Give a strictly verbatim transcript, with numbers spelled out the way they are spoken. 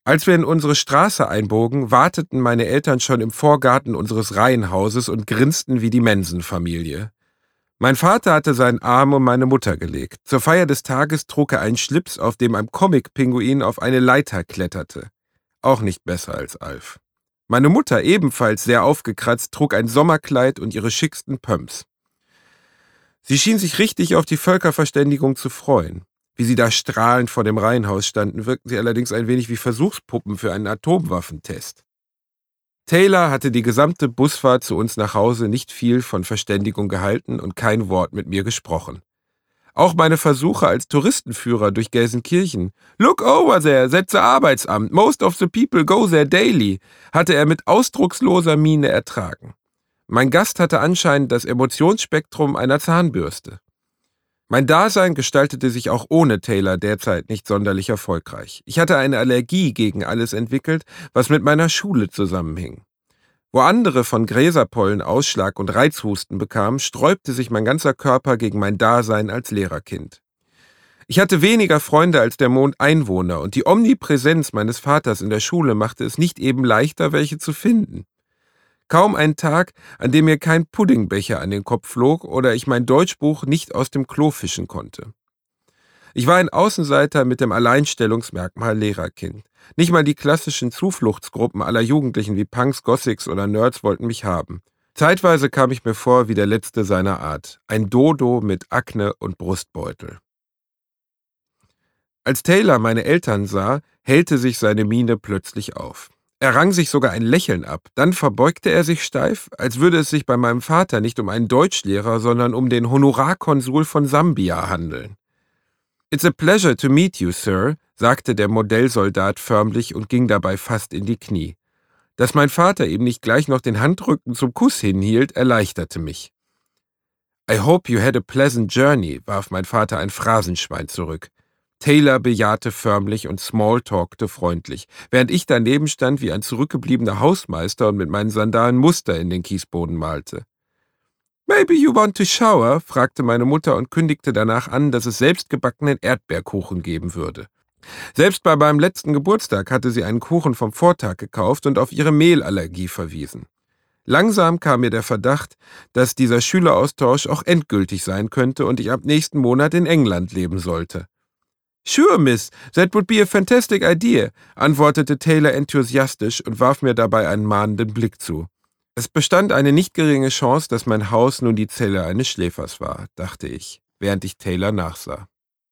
Als wir in unsere Straße einbogen, warteten meine Eltern schon im Vorgarten unseres Reihenhauses und grinsten wie die Manson-Familie. Mein Vater hatte seinen Arm um meine Mutter gelegt. Zur Feier des Tages trug er einen Schlips, auf dem ein Comic-Pinguin auf eine Leiter kletterte. Auch nicht besser als Alf. Meine Mutter, ebenfalls sehr aufgekratzt, trug ein Sommerkleid und ihre schicksten Pumps. Sie schien sich richtig auf die Völkerverständigung zu freuen. Wie sie da strahlend vor dem Reihenhaus standen, wirkten sie allerdings ein wenig wie Versuchspuppen für einen Atomwaffentest. Taylor hatte die gesamte Busfahrt zu uns nach Hause nicht viel von Verständigung gehalten und kein Wort mit mir gesprochen. Auch meine Versuche als Touristenführer durch Gelsenkirchen, "Look over there, that's the Arbeitsamt, most of the people go there daily", hatte er mit ausdrucksloser Miene ertragen. Mein Gast hatte anscheinend das Emotionsspektrum einer Zahnbürste. Mein Dasein gestaltete sich auch ohne Taylor derzeit nicht sonderlich erfolgreich. Ich hatte eine Allergie gegen alles entwickelt, was mit meiner Schule zusammenhing. Wo andere von Gräserpollen Ausschlag und Reizhusten bekamen, sträubte sich mein ganzer Körper gegen mein Dasein als Lehrerkind. Ich hatte weniger Freunde als der Mond Einwohner und die Omnipräsenz meines Vaters in der Schule machte es nicht eben leichter, welche zu finden. Kaum ein Tag, an dem mir kein Puddingbecher an den Kopf flog oder ich mein Deutschbuch nicht aus dem Klo fischen konnte. Ich war ein Außenseiter mit dem Alleinstellungsmerkmal Lehrerkind. Nicht mal die klassischen Zufluchtsgruppen aller Jugendlichen wie Punks, Gothics oder Nerds wollten mich haben. Zeitweise kam ich mir vor wie der Letzte seiner Art, ein Dodo mit Akne und Brustbeutel. Als Taylor meine Eltern sah, hellte sich seine Miene plötzlich auf. Er rang sich sogar ein Lächeln ab, dann verbeugte er sich steif, als würde es sich bei meinem Vater nicht um einen Deutschlehrer, sondern um den Honorarkonsul von Sambia handeln. "It's a pleasure to meet you, Sir", sagte der Modellsoldat förmlich und ging dabei fast in die Knie. Dass mein Vater ihm nicht gleich noch den Handrücken zum Kuss hinhielt, erleichterte mich. "I hope you had a pleasant journey", warf mein Vater ein Phrasenschwein zurück. Taylor bejahte förmlich und smalltalkte freundlich, während ich daneben stand wie ein zurückgebliebener Hausmeister und mit meinen Sandalen Muster in den Kiesboden malte. "Maybe you want to shower?", fragte meine Mutter und kündigte danach an, dass es selbstgebackenen Erdbeerkuchen geben würde. Selbst bei meinem letzten Geburtstag hatte sie einen Kuchen vom Vortag gekauft und auf ihre Mehlallergie verwiesen. Langsam kam mir der Verdacht, dass dieser Schüleraustausch auch endgültig sein könnte und ich ab nächsten Monat in England leben sollte. "Sure, Miss, that would be a fantastic idea", antwortete Taylor enthusiastisch und warf mir dabei einen mahnenden Blick zu. Es bestand eine nicht geringe Chance, dass mein Haus nun die Zelle eines Schläfers war, dachte ich, während ich Taylor nachsah.